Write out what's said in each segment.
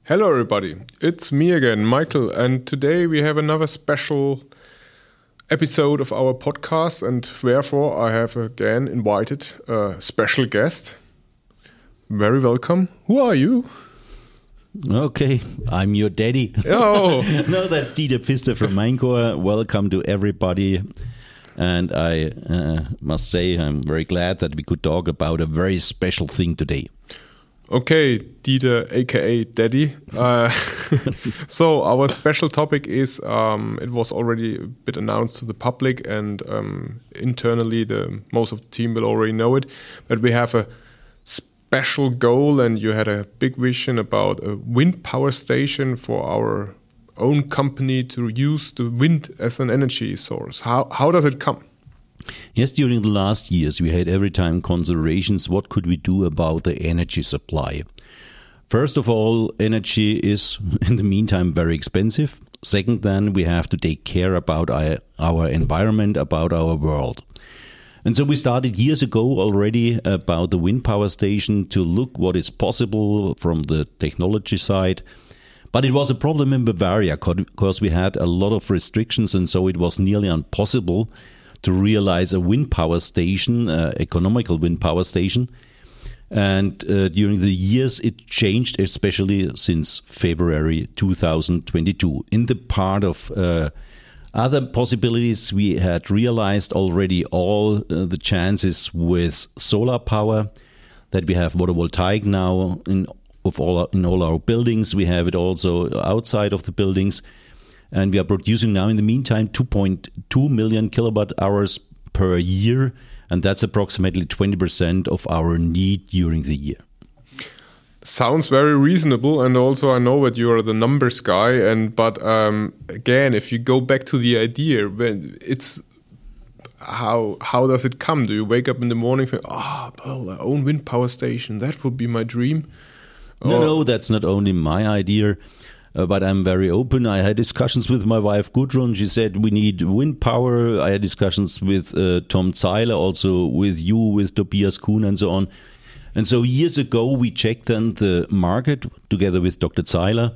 Hello everybody, it's me again, Michael, and today we have another special episode of our podcast, and therefore I have again invited a special guest. Very welcome. Who are you? Okay, I'm your daddy. Oh. No, that's Dieter Pfister from Maincore. Welcome to everybody. And I must say I'm very glad that we could talk about a very special thing today. Okay, Dieter, aka Daddy. So our special topic is, it was already a bit announced to the public, and internally most of the team will already know it, but we have a special goal, and you had a big vision about a wind power station for our own company to use the wind as an energy source. How does it come? Yes, during the last years, we had every time considerations, what could we do about the energy supply? First of all, energy is, in the meantime, very expensive. Second, then, we have to take care about our environment, about our world. And so we started years ago already about the wind power station to look what is possible from the technology side. But it was a problem in Bavaria because we had a lot of restrictions, and so it was nearly impossible to realize a wind power station, economical wind power station. And during the years, it changed, especially since February 2022. In the part of other possibilities, we had realized already all the chances with solar power, that we have photovoltaic now in all our buildings. We have it also outside of the buildings. And we are producing now, in the meantime, 2.2 million kilowatt hours per year. And that's approximately 20% of our need during the year. Sounds very reasonable. And also I know that you are the numbers guy. But again, if you go back to the idea, it's how does it come? Do you wake up in the morning and think, well, our own wind power station, that would be my dream? No, that's not only my idea. But I'm very open. I had discussions with my wife Gudrun. She said we need wind power. I had discussions with Tom Zeiler, also with you, with Tobias Kuhn and so on. And so years ago we checked then the market together with Dr. Zeiler,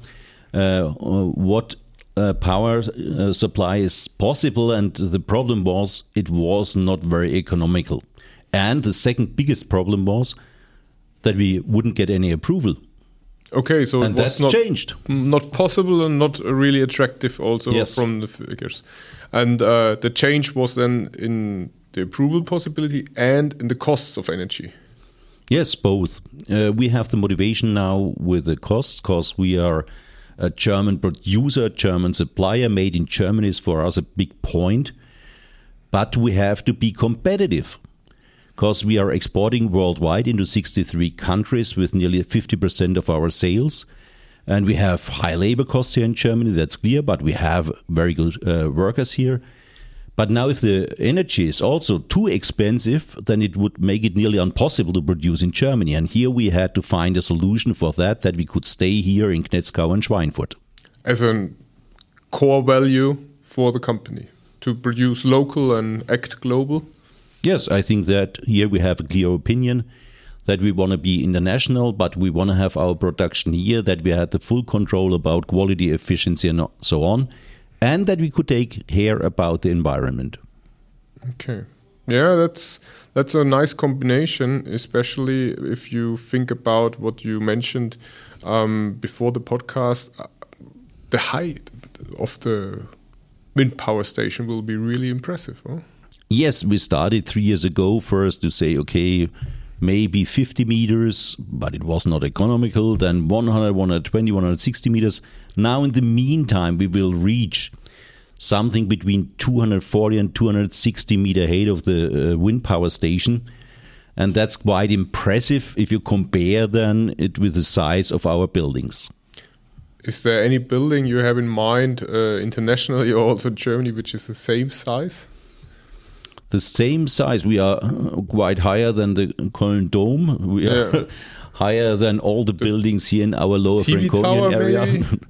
what power supply is possible. And the problem was it was not very economical. And the second biggest problem was that we wouldn't get any approval. Okay, so and it was that's changed. Not possible and not really attractive also yes. from the figures. And the change was then in the approval possibility and in the costs of energy. Yes, both. We have the motivation now with the costs because we are a German producer, German supplier. Made in Germany is for us a big point. But we have to be competitive, because we are exporting worldwide into 63 countries with nearly 50% of our sales. And we have high labor costs here in Germany, that's clear, but we have very good workers here. But now if the energy is also too expensive, then it would make it nearly impossible to produce in Germany. And here we had to find a solution for that we could stay here in Knetzgau and Schweinfurt. As a core value for the company, to produce local and act global? Yes, I think that here we have a clear opinion that we want to be international, but we want to have our production here, that we had the full control about quality, efficiency and so on, and that we could take care about the environment. Okay. Yeah, that's a nice combination, especially if you think about what you mentioned before the podcast. The height of the wind power station will be really impressive, huh? Yes, we started 3 years ago first to say, okay, maybe 50 meters, but it was not economical. Then 100, 120, 160 meters. Now in the meantime, we will reach something between 240 and 260 meter height of the wind power station. And that's quite impressive if you compare then it with the size of our buildings. Is there any building you have in mind internationally or also Germany which is the same size? The same size. We are quite higher than the Köln Dome. We are higher than all the buildings here in our lower Franconian area.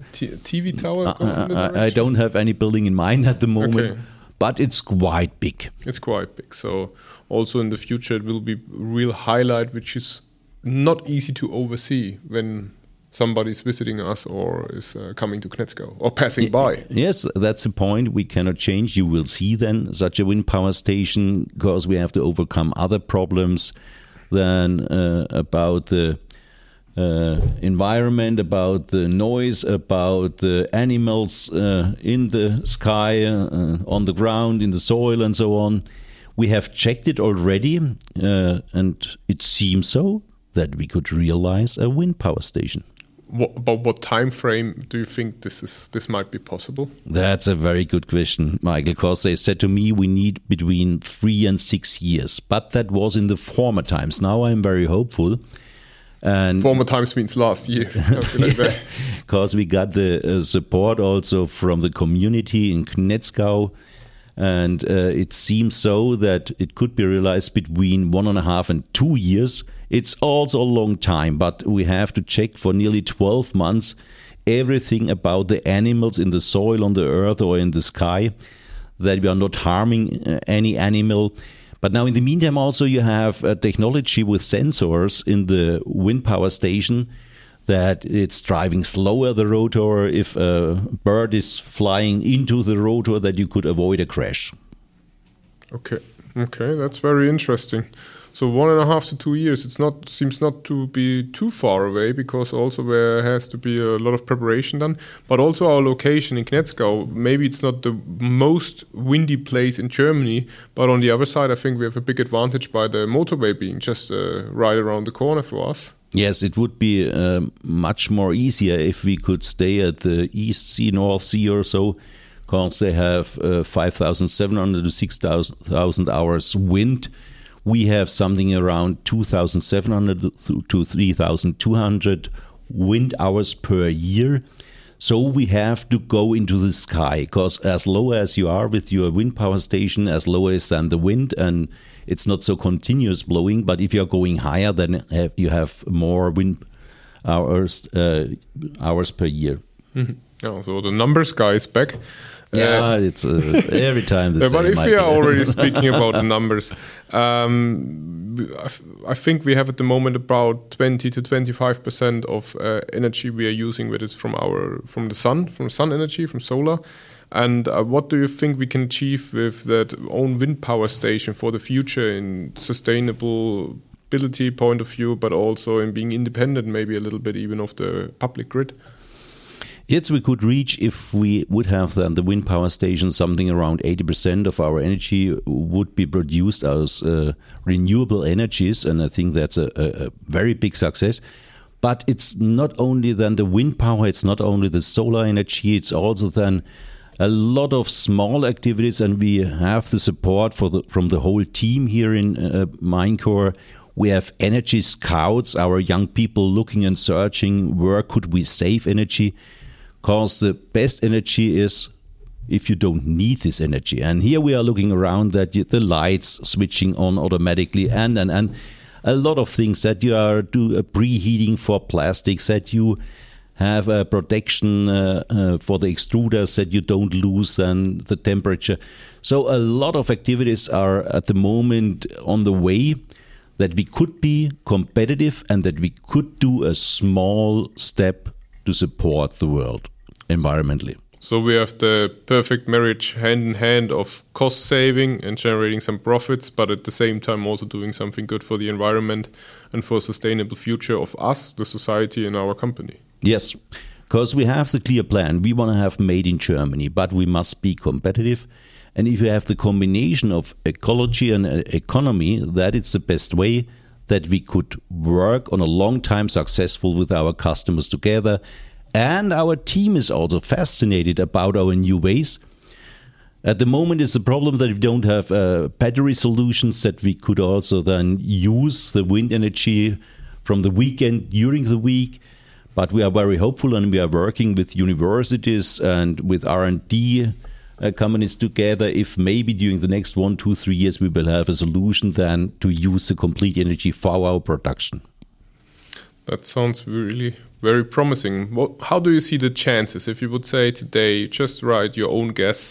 TV tower? I don't have any building in mind at the moment, but it's quite big. It's quite big. So also in the future it will be a real highlight, which is not easy to oversee when somebody's visiting us or is coming to Knetzgau or passing by. Yes, that's a point we cannot change. You will see then such a wind power station because we have to overcome other problems than about the environment, about the noise, about the animals in the sky, on the ground, in the soil, and so on. We have checked it already, and it seems so that we could realize a wind power station. About what time frame do you think this might be possible? That's a very good question, Michael, because they said to me we need between 3 and 6 years. But that was in the former times. Now I'm very hopeful. And former times means last year. Because we got the support also from the community in Knetzgau. And it seems so that it could be realized between 1.5 and 2 years. It's also a long time, but we have to check for nearly 12 months everything about the animals in the soil, on the earth, or in the sky, that we are not harming any animal. But now in the meantime also you have technology with sensors in the wind power station that it's driving slower the rotor if a bird is flying into the rotor, that you could avoid a crash. Okay, that's very interesting. So 1.5 to 2 years, seems not to be too far away, because also there has to be a lot of preparation done. But also our location in Knetzgau, maybe it's not the most windy place in Germany, but on the other side, I think we have a big advantage by the motorway being just right around the corner for us. Yes, it would be much more easier if we could stay at the East Sea, North Sea or so, because they have 5,700 to 6,000 hours wind. We have something around 2,700 to 3,200 wind hours per year. So we have to go into the sky, because as low as you are with your wind power station, as low is than the wind, and it's not so continuous blowing. But if you're going higher, then you have more wind hours per year. Mm-hmm. Oh, so the numbers guy is back. Yeah, it's every time the same. But if we are already speaking about the numbers, I think we have at the moment about 20 to 25% of energy we are using, that is from the sun energy, from solar. And what do you think we can achieve with that own wind power station for the future in sustainability point of view, but also in being independent, maybe a little bit even of the public grid? Yes, we could reach, if we would have then the wind power station, something around 80% of our energy would be produced as renewable energies, and I think that's a very big success. But it's not only then the wind power, it's not only the solar energy, it's also then a lot of small activities, and we have the support from the whole team here in MineCore. We have energy scouts, our young people looking and searching where could we save energy. Because the best energy is if you don't need this energy. And here we are looking around that the lights switching on automatically and a lot of things, that you are do a preheating for plastics, that you have a protection for the extruders, that you don't lose then the temperature. So a lot of activities are at the moment on the way, that we could be competitive and that we could do a small step to support the world environmentally. So we have the perfect marriage hand in hand of cost saving and generating some profits, but at the same time also doing something good for the environment and for a sustainable future of us, the society, and our company. Yes, because we have the clear plan. We want to have made in Germany, but we must be competitive. And if you have the combination of ecology and economy, that is the best way that we could work on a long time successful with our customers together. And our team is also fascinated about our new ways. At the moment, it's a problem that we don't have battery solutions that we could also then use the wind energy from the weekend during the week. But we are very hopeful, and we are working with universities and with R&D companies together. If maybe during the next 1, 2, 3 years we will have a solution then to use the complete energy for our production. That sounds really very promising. How do you see the chances? If you would say today, just write your own guess,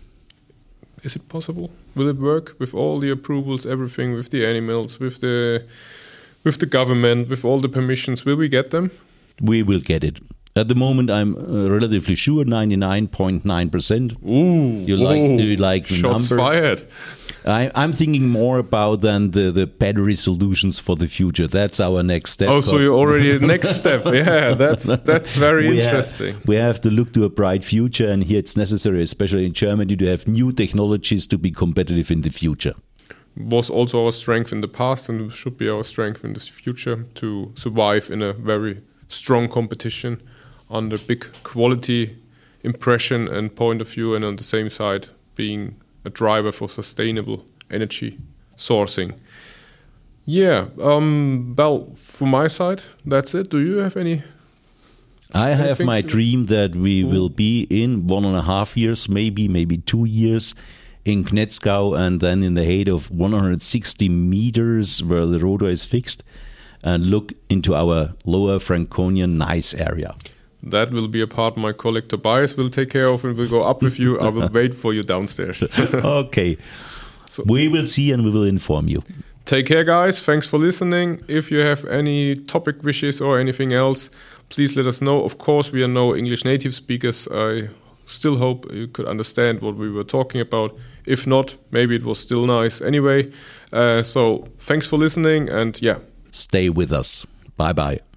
is it possible? Will it work with all the approvals, everything, with the animals, with the government, with all the permissions? Will we get them? we will get it. At the moment, I'm relatively sure, 99.9%. Ooh, you like the shots numbers? Fired. I'm thinking more about than the battery solutions for the future. That's our next step. Oh, so you're already next step. Yeah, that's very interesting. We have to look to a bright future, and here it's necessary, especially in Germany, to have new technologies to be competitive in the future. Was also our strength in the past and should be our strength in the future to survive in a very strong competition on the big quality impression and point of view, and on the same side being a driver for sustainable energy sourcing. Yeah, well, from my side, that's it. Do you have any? I have my dream that we will be in 1.5 years, maybe 2 years, in Knetzgau, and then in the height of 160 meters where the rotor is fixed, and look into our lower Franconian nice area. That will be a part my colleague Tobias will take care of, and will go up with you. I will wait for you downstairs. Okay. So, we will see and we will inform you. Take care, guys. Thanks for listening. If you have any topic wishes or anything else, please let us know. Of course, we are no English native speakers. I still hope you could understand what we were talking about. If not, maybe it was still nice anyway. So thanks for listening, and yeah. Stay with us. Bye-bye.